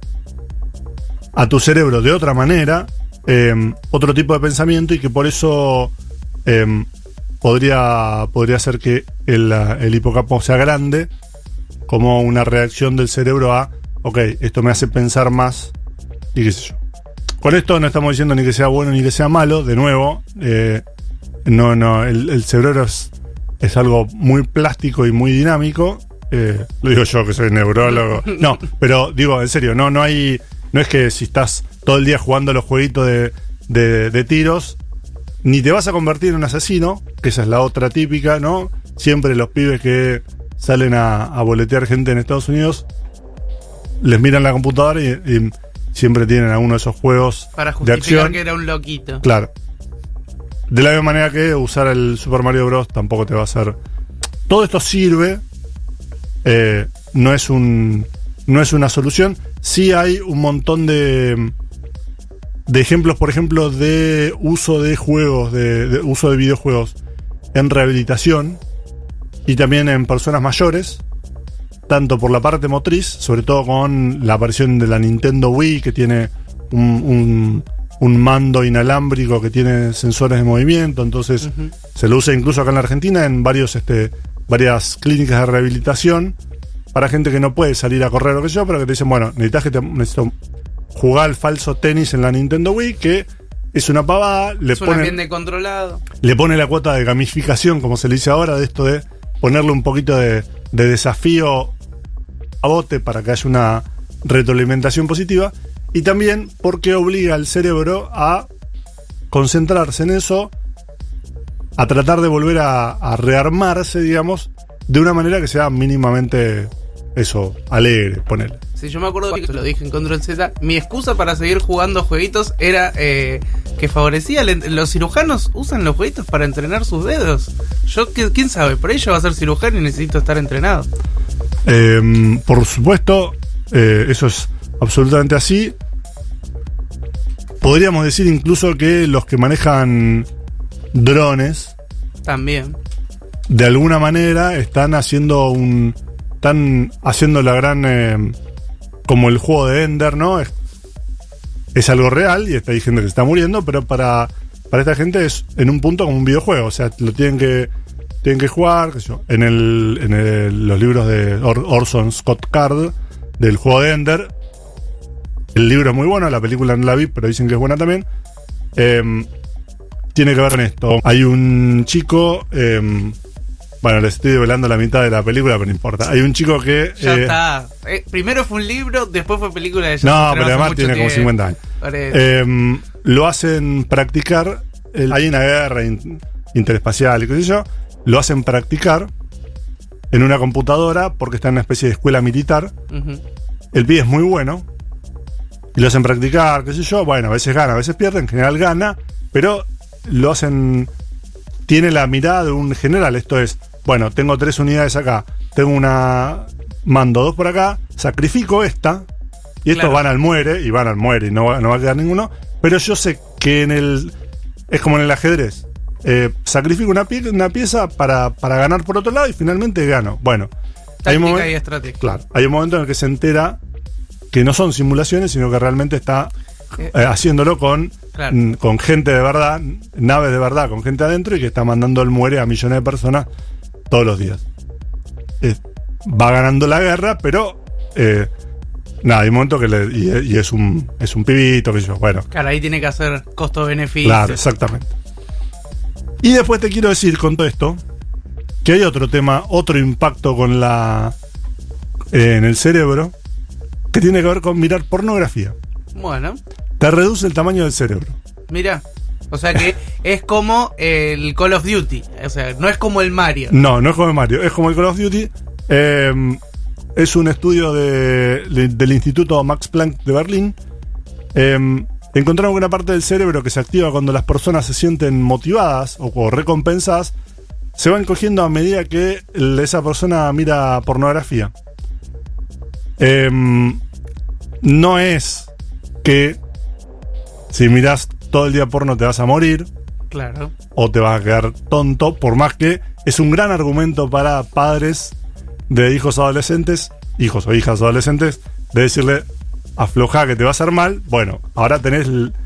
a tu cerebro de otra manera, otro tipo de pensamiento, y que por eso podría ser que el hipocampo sea grande, como una reacción del cerebro a, ok, esto me hace pensar más, y qué sé yo. Con esto no estamos diciendo ni que sea bueno ni que sea malo, de nuevo, el cerebro es algo muy plástico y muy dinámico, lo digo yo que soy neurólogo, no, pero digo, en serio, no es que si estás todo el día jugando los jueguitos de tiros, ni te vas a convertir en un asesino, que esa es la otra típica, ¿no? Siempre los pibes que salen a boletear gente en Estados Unidos les miran la computadora y siempre tienen alguno de esos juegos para de acción. Para justificar que era un loquito. Claro. De la misma manera que usar el Super Mario Bros. Tampoco te va a hacer... Todo esto sirve, no es una solución. Sí hay un montón de ejemplos, por ejemplo, de uso de juegos, de uso de videojuegos en rehabilitación y también en personas mayores, tanto por la parte motriz, sobre todo con la aparición de la Nintendo Wii, que tiene un mando inalámbrico que tiene sensores de movimiento, entonces se lo usa incluso acá en la Argentina en varias clínicas de rehabilitación para gente que no puede salir a correr o qué sé yo, pero que te dicen, bueno, necesito jugar al falso tenis en la Nintendo Wii, que es una pavada, le pone la cuota de gamificación, como se le dice ahora, de esto de ponerle un poquito de desafío a bote para que haya una retroalimentación positiva, y también porque obliga al cerebro a concentrarse en eso, a tratar de volver a rearmarse, digamos, de una manera que sea mínimamente alegre, ponerle. Sí, yo me acuerdo que lo dije en Control Z. Mi excusa para seguir jugando jueguitos era que favorecía. Los cirujanos usan los jueguitos para entrenar sus dedos. ¿Quién sabe? Por ello va a ser cirujano y necesito estar entrenado. Por supuesto, eso es absolutamente así. Podríamos decir incluso que los que manejan drones también, de alguna manera, están haciendo la gran... como el juego de Ender, ¿no? Es algo real y hay gente que se está muriendo, pero para esta gente es en un punto como un videojuego. O sea, lo tienen que jugar, qué sé yo, en los libros de Orson Scott Card del juego de Ender. El libro es muy bueno, la película no la vi, pero dicen que es buena también. Tiene que ver con esto. Hay un chico... bueno, les estoy develando la mitad de la película, pero no importa. Hay un chico que... Ya está. Primero fue un libro, después fue película de... No, pero además tiene como 50 años. Lo hacen practicar. Hay una guerra interespacial y qué sé yo. Lo hacen practicar en una computadora porque está en una especie de escuela militar. El pibe es muy bueno. Y lo hacen practicar, qué sé yo. Bueno, a veces gana, a veces pierde. En general gana. Pero lo hacen... Tiene la mirada de un general. Esto es... Bueno, tengo 3 unidades acá, tengo mando 2 por acá, sacrifico esta, y estos van al muere, y no va a quedar ninguno, pero yo sé que es como en el ajedrez, sacrifico una pieza para ganar por otro lado y finalmente gano. Bueno, táctica y estrategia. Claro, hay un momento en el que se entera que no son simulaciones, sino que realmente está haciéndolo con gente de verdad, naves de verdad, con gente adentro, y que está mandando el muere a millones de personas todos los días. Va ganando la guerra, pero hay un momento que y es un pibito, que yo, bueno. Claro, ahí tiene que hacer costo-beneficio. Claro, exactamente. Y después te quiero decir con todo esto que hay otro tema, otro impacto con en el cerebro, que tiene que ver con mirar pornografía. Bueno. Te reduce el tamaño del cerebro. Mira, o sea que es como el Call of Duty. O sea, no es como el Mario. No es como el Mario, es como el Call of Duty. Es un estudio del Instituto Max Planck de Berlín. Encontraron que una parte del cerebro que se activa cuando las personas se sienten motivadas o recompensadas se va encogiendo a medida que esa persona mira pornografía. No es que si miras todo el día porno te vas a morir. Claro. O te vas a quedar tonto, por más que es un gran argumento para padres de hijos o hijas adolescentes, de decirle, aflojá que te va a hacer mal. Bueno, ahora tenés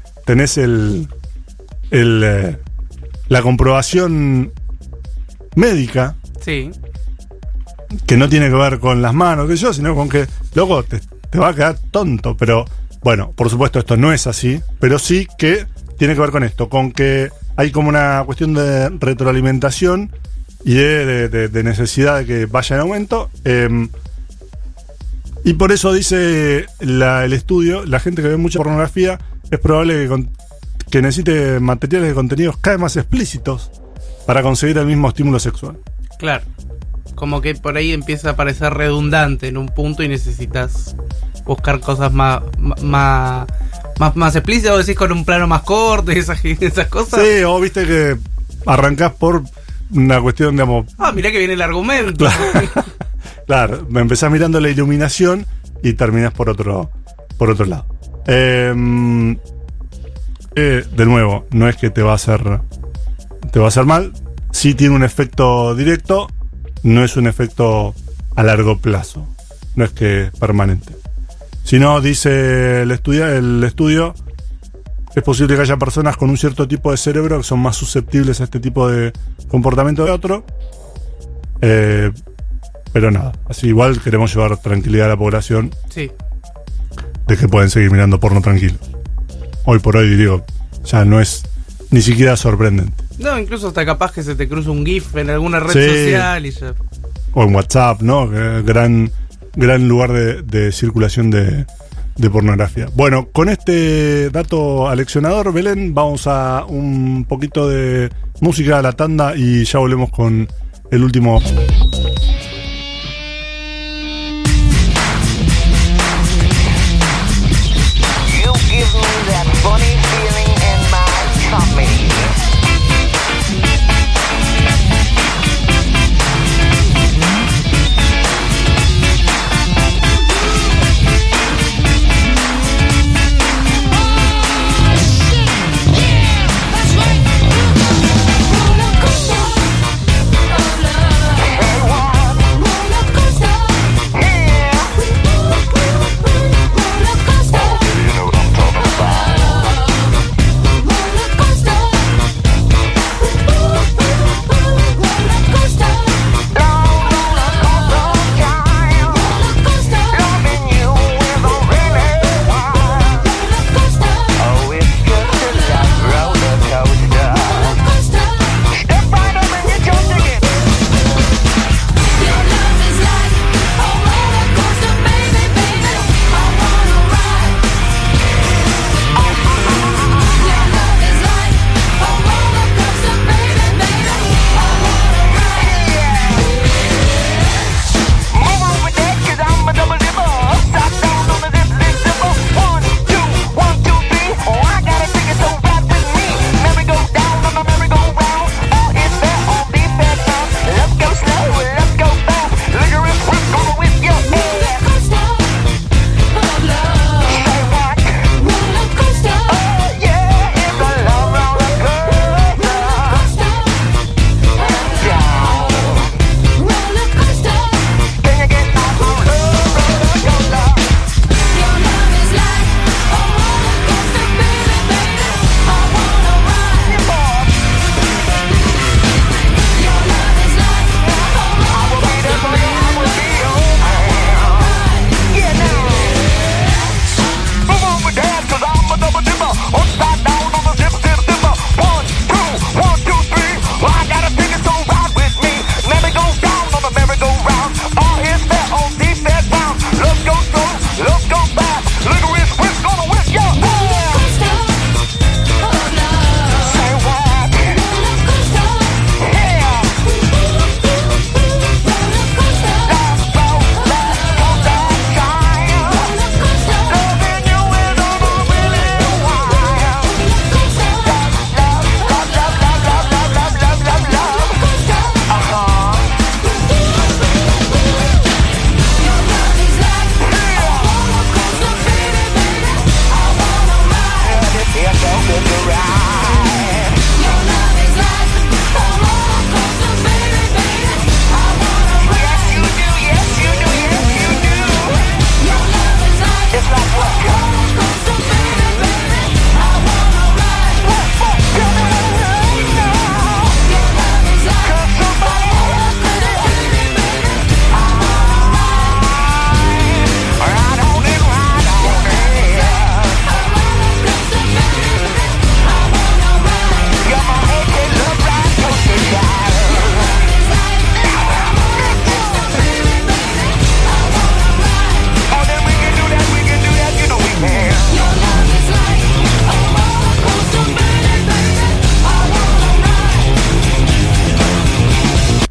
la comprobación médica. Sí. Que no tiene que ver con las manos, sino con que, loco, te va a quedar tonto. Pero, bueno, por supuesto esto no es así, pero sí que tiene que ver con esto, con que hay como una cuestión de retroalimentación y de necesidad de que vaya en aumento. Y por eso dice el estudio, la gente que ve mucha pornografía es probable que necesite materiales de contenidos cada vez más explícitos para conseguir el mismo estímulo sexual. Claro. Como que por ahí empieza a parecer redundante en un punto y necesitas buscar cosas más explícitas, o decís con un plano más corto y esas cosas. Sí, o viste que arrancás por una cuestión, digamos... mirá que viene el argumento. Claro, me empezás mirando la iluminación y terminás por otro lado. De nuevo, no es que te va a hacer mal. Sí tiene un efecto directo, no es un efecto a largo plazo. No es que es permanente. Si no, dice el estudio, es posible que haya personas con un cierto tipo de cerebro que son más susceptibles a este tipo de comportamiento de otro. Pero nada, así igual queremos llevar tranquilidad a la población. Sí. De que pueden seguir mirando porno tranquilos. Hoy por hoy, digo, ya no es ni siquiera sorprendente. No, incluso hasta capaz que se te cruza un GIF en alguna red social y ya. O en WhatsApp, ¿no? Gran lugar de circulación de pornografía. Bueno, con este dato aleccionador, Belén, vamos a un poquito de música a la tanda y ya volvemos con el último.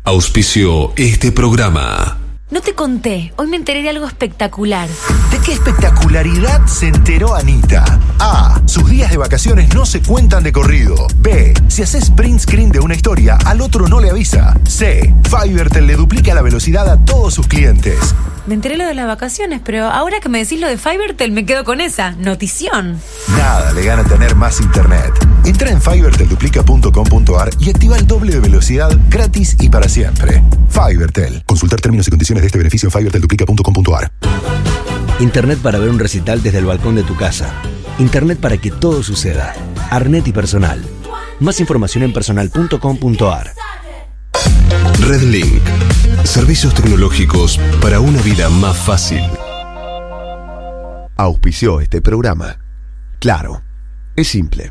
Auspició este programa. No te conté, hoy me enteré de algo espectacular. ¿De qué espectacularidad se enteró Anita? A. Sus días de vacaciones no se cuentan de corrido. B. Si haces print screen de una historia, al otro no le avisa. C. Fivertel le duplica la velocidad a todos sus clientes. Me enteré lo de las vacaciones, pero ahora que me decís lo de Fivertel me quedo con esa notición. Nada le gana tener más internet. Entra en fivertelduplica.com.ar y activa el doble de velocidad gratis y para siempre. Fivertel. Consultar términos y condiciones de este beneficio en fivertelduplica.com.ar. Internet para ver un recital desde el balcón de tu casa. Internet para que todo suceda. Arnet y Personal. Más información en personal.com.ar. Redlink. Servicios tecnológicos para una vida más fácil. Auspició este programa. Claro, es simple.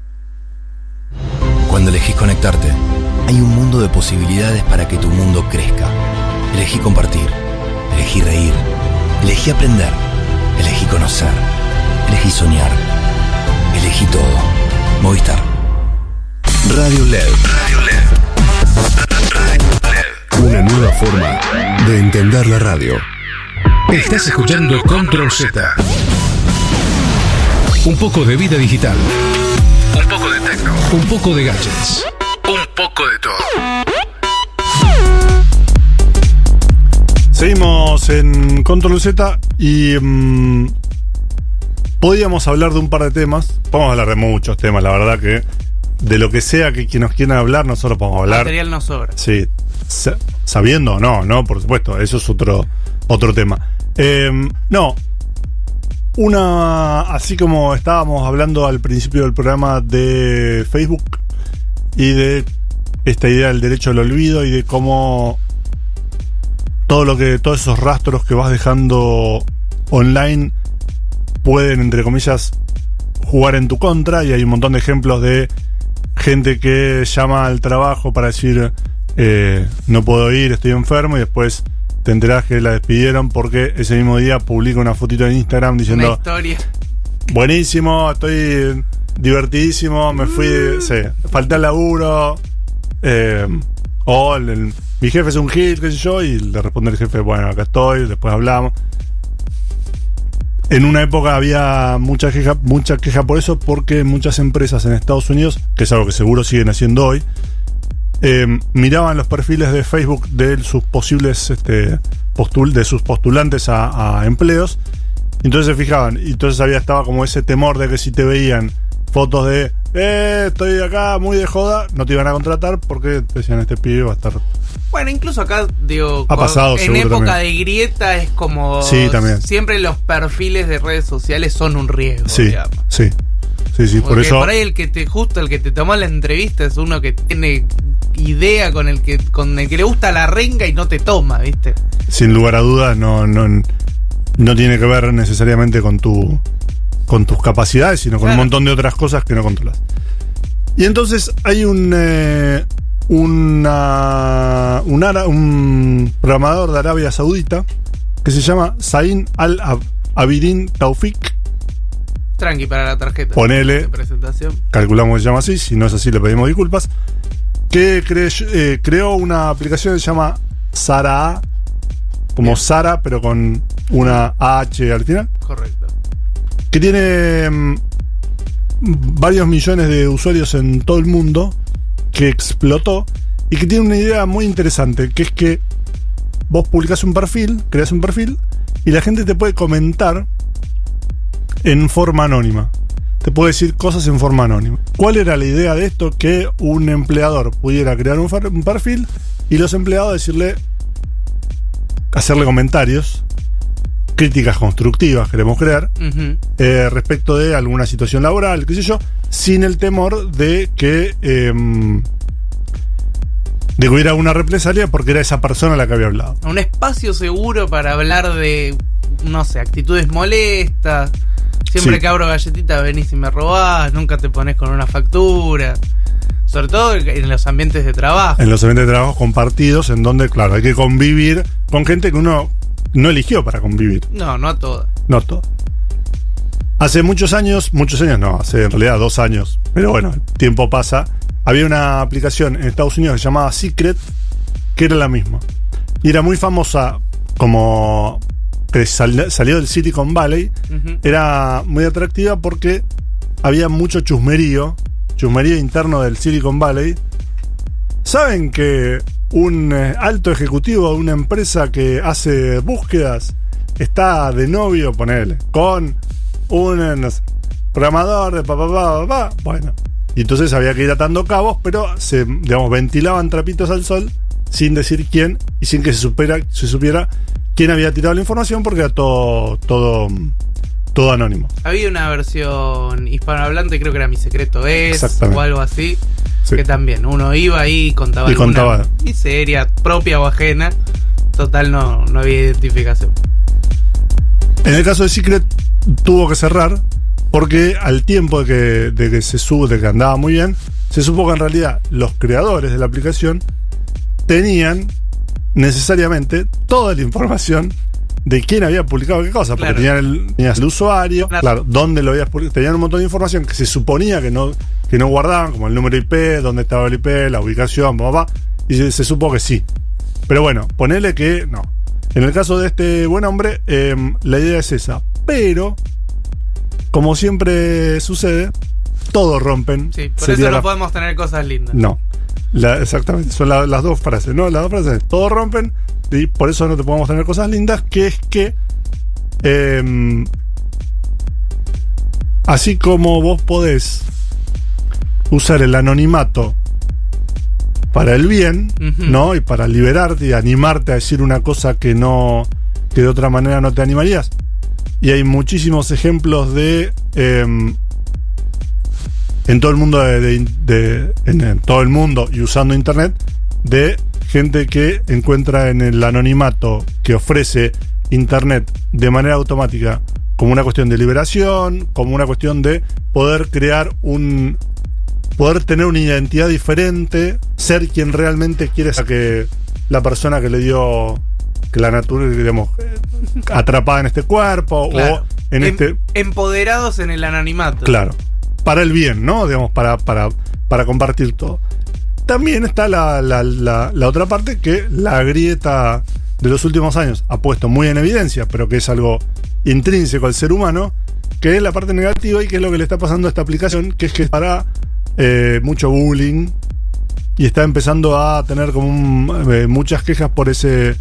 Cuando elegís conectarte, hay un mundo de posibilidades para que tu mundo crezca. Elegí compartir, elegí reír, elegí aprender, elegí conocer, elegí soñar, elegí todo. Movistar. Radio LED. Radio LED. Una nueva forma de entender la radio. Estás escuchando Control Z. Un poco de vida digital. Un poco de tecno. Un poco de gadgets. Un poco de todo. Seguimos en Control Z y podíamos hablar de un par de temas. Podemos hablar de muchos temas, la verdad que de lo que sea que nos quieran hablar, nosotros podemos hablar. Material no sobra. Sí, sabiendo o no, por supuesto, eso es otro tema. Así como estábamos hablando al principio del programa de Facebook y de esta idea del derecho al olvido y de cómo todos esos rastros que vas dejando online pueden, entre comillas, jugar en tu contra, y hay un montón de ejemplos de gente que llama al trabajo para decir no puedo ir, estoy enfermo, y después te enterás que la despidieron porque ese mismo día publica una fotito en Instagram diciendo: una historia. Buenísimo, estoy divertidísimo, me fui, falté al laburo, mi jefe es un gil, qué sé yo, y le responde el jefe: bueno, acá estoy, después hablamos. En una época había mucha queja por eso, porque muchas empresas en Estados Unidos, que es algo que seguro siguen haciendo hoy, miraban los perfiles de Facebook de sus posibles de sus postulantes a empleos, y entonces se fijaban, y entonces estaba como ese temor de que si te veían fotos de estoy acá muy de joda, no te iban a contratar porque decían: este pibe va a estar. Bueno, incluso acá, digo, ha pasado, en época también de grieta es como... Sí, también. Siempre los perfiles de redes sociales son un riesgo, sí, digamos. Sí, por eso... por ahí el que te tomó la entrevista es uno que tiene idea con el que le gusta la renga y no te toma, ¿viste? Sin lugar a dudas, no tiene que ver necesariamente con tus capacidades, sino con un montón de otras cosas que no controlas. Y entonces hay un programador de Arabia Saudita que se llama Zain Al-Abidin Taufik. Tranqui para la tarjeta. Ponele, de presentación. Calculamos que se llama así, si no es así le pedimos disculpas. Que creó una aplicación que se llama Sara, como bien. Sara, pero con una AH al final. Correcto. Que tiene varios millones de usuarios en todo el mundo, que explotó y que tiene una idea muy interesante, que es que vos publicás un perfil, creás un perfil y la gente te puede comentar en forma anónima. Te puede decir cosas en forma anónima. ¿Cuál era la idea de esto? Que un empleador pudiera crear un perfil y los empleados hacerle comentarios, críticas constructivas queremos crear, respecto de alguna situación laboral, qué sé yo, sin el temor de que hubiera una represalia porque era esa persona la que había hablado. Un espacio seguro para hablar de, no sé, actitudes molestas. Siempre que abro galletita venís y me robás, nunca te pones con una factura. Sobre todo en los ambientes de trabajo. En los ambientes de trabajo compartidos, en donde, claro, hay que convivir con gente que uno no eligió para convivir. No a todas. No a todas. Hace muchos años no, hace en realidad 2 años, pero bueno, el tiempo pasa. Había una aplicación en Estados Unidos que se llamaba Secret, que era la misma. Y era muy famosa como que salió del Silicon Valley. Era muy atractiva porque había mucho chusmerío interno del Silicon Valley. ¿Saben que un alto ejecutivo de una empresa que hace búsquedas está de novio, ponele, con un no sé, programador de papá? Bueno, y entonces había que ir atando cabos, pero se, digamos, ventilaban trapitos al sol sin decir quién y sin que se supiera quién había tirado la información, porque era todo anónimo. Había una versión hispanohablante, creo que era Mi Secreto Es, o algo así, sí, que también uno iba ahí y contaba miseria propia o ajena. Total, no había identificación. En el caso de Secret tuvo que cerrar porque al tiempo de que andaba muy bien, se supo que en realidad los creadores de la aplicación tenían necesariamente toda la información de quién había publicado qué cosa, porque tenías el usuario, dónde lo habías publicado, tenían un montón de información que se suponía que no guardaban, como el número IP, dónde estaba el IP, la ubicación, y se supo que sí. Pero bueno, ponele que no. En el caso de este buen hombre, la idea es esa. Pero, como siempre sucede, todos rompen. Sí, por eso no podemos tener cosas lindas. No. Exactamente, son las dos frases, ¿no? Las dos frases, todos rompen y por eso no te podemos tener cosas lindas, que es que así como vos podés usar el anonimato para el bien, ¿no? Y para liberarte y animarte a decir una cosa que de otra manera no te animarías. Y hay muchísimos ejemplos de en todo el mundo en todo el mundo y usando internet, de gente que encuentra en el anonimato que ofrece internet de manera automática como una cuestión de liberación, como una cuestión de poder crear poder tener una identidad diferente, ser quien realmente quiere ser, que la persona que le dio, que la naturaleza, digamos, atrapada en este cuerpo, claro, o en empoderados en el anonimato. Claro. Para el bien, ¿no? Digamos, para compartir todo. También está la otra parte, que la grieta de los últimos años ha puesto muy en evidencia, pero que es algo intrínseco al ser humano, que es la parte negativa y que es lo que le está pasando a esta aplicación, que es que para mucho bullying y está empezando a tener como muchas quejas por ese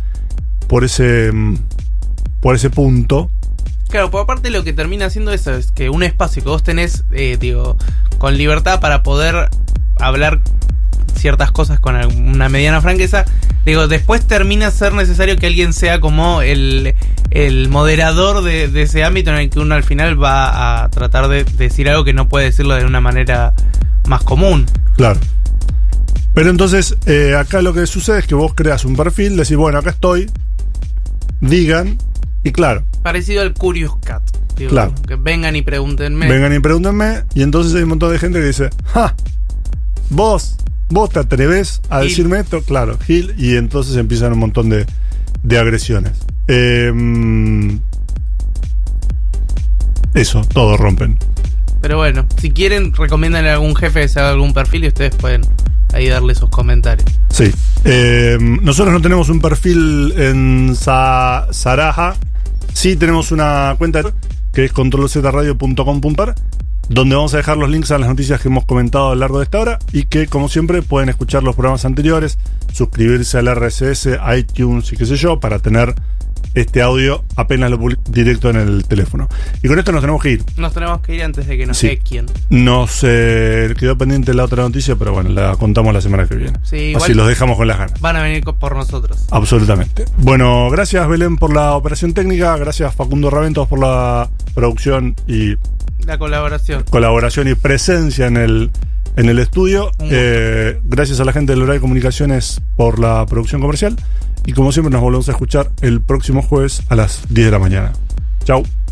punto. Claro, por aparte lo que termina haciendo eso es que un espacio que vos tenés, con libertad para poder hablar ciertas cosas con una mediana franqueza, después termina ser necesario que alguien sea como el moderador de ese ámbito en el que uno al final va a tratar de decir algo que no puede decirlo de una manera más común. Claro. Pero entonces, acá lo que sucede es que vos creas un perfil, decís, bueno, acá estoy, digan, y claro. Parecido al Curious Cat. Claro. Que vengan y pregúntenme. Y entonces hay un montón de gente que dice, ¡ja! Vos te atreves a Gil. decirme esto, claro, Gil, y entonces empiezan un montón de agresiones. Eso, todos rompen. Pero bueno, si quieren, recomiendan a algún jefe que se haga algún perfil y ustedes pueden ahí darle sus comentarios. Sí. Nosotros no tenemos un perfil en Saraja. Sí tenemos una cuenta que es controlzradio.com.ar, donde vamos a dejar los links a las noticias que hemos comentado a lo largo de esta hora, y que, como siempre, pueden escuchar los programas anteriores, suscribirse al RSS, iTunes y qué sé yo, para tener este audio apenas lo publico directo en el teléfono. Y con esto nos tenemos que ir. Nos tenemos que ir antes de que nos equien. Nos quedó pendiente la otra noticia, pero bueno, la contamos la semana que viene. Sí, así los dejamos con las ganas. Van a venir por nosotros. Absolutamente. Bueno, gracias Belén por la operación técnica, gracias Facundo Raventos por la producción y la colaboración y presencia en el estudio. Gracias a la gente de Loray Comunicaciones por la producción comercial. Y como siempre, nos volvemos a escuchar el próximo jueves a las 10 de la mañana. Chau.